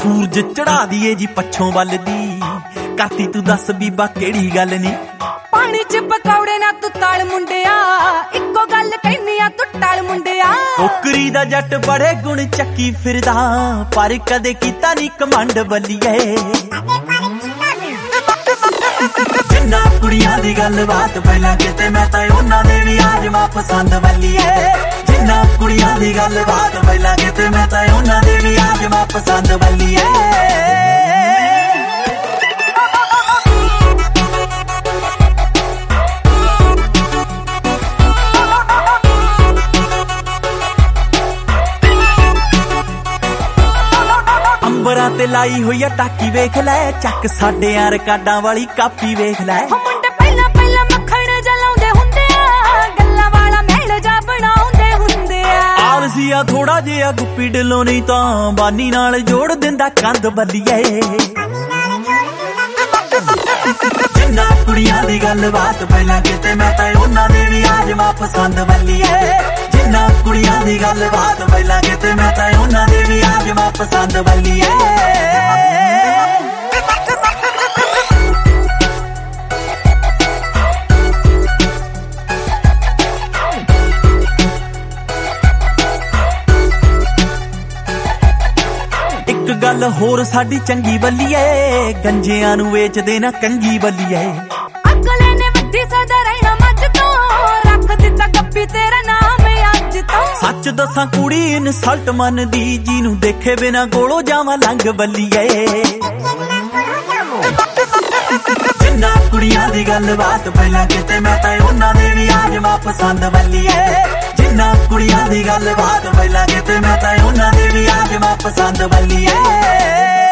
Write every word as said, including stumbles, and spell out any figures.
सूरज चढ़ा दिए जी पछों वल दी, करती तू दस बीबा केड़ी गल नी। पानी च पकौड़े ना तू ताल मुंडिया, इक्को गल कहनी आ तू टाल मुंडिया। टोकरी दा जट बड़े गुण चक्की फिरदा, पर कदे कीता नी कमंड बलिए। जिन्ना कुड़ियां दी गल बात पहला किते मैं तां उन्हां दे भी आजमा पसंद बलिए। जिन्ना कुड़ियां दी गल बात पहला किते मैं तां उन्हां दे भी आजमा पसंद बलिए। अंबरां ते लाई हुई आ टाकी वेख लै, चक साडे यार रिकार्डां वाली कापी वेख लै। मुंडे पहला पहला मक्खण जलाउंदे हुंदे आ, गल्लां वाला महल जा बनाउंदे हुंदे आ। आलसिया थोड़ा जिहा गुप्पी ढिलों नहीं तां बानी नाल जोड़ दिंदा कंध बलिए। जिन्ना कुड़ियां दी गल बात पहला किते मैं तां उन्हां दे भी आजमा पसंद बलिए। जिन्ना कुड़ियां दी गल बात पहला किते मैं तां उन्हां दे भी आजमा पसंद बलिए। एक गल होर साडी चंगी बलिए, गंजियां नूं वेचदे ना कंगी बलिए। अगले ने वड्डी सदा रहना मज तो, रख दिता गप्पी तेरा नाम अज तो। सच दसां कुड़ी इनसल्ट मन दी, जीनू देखे बिना गोलों जावां लंघ बलिए। जिन्ना कुड़ियां दी गल बात पहला किते मैं तां उन्हां दे भी आजमा पसंद बलिए। जिन्ना कुड़ियां दी गल बात पहला किते मैं तां उन्हां दे भी आजमा पसंद बलिए।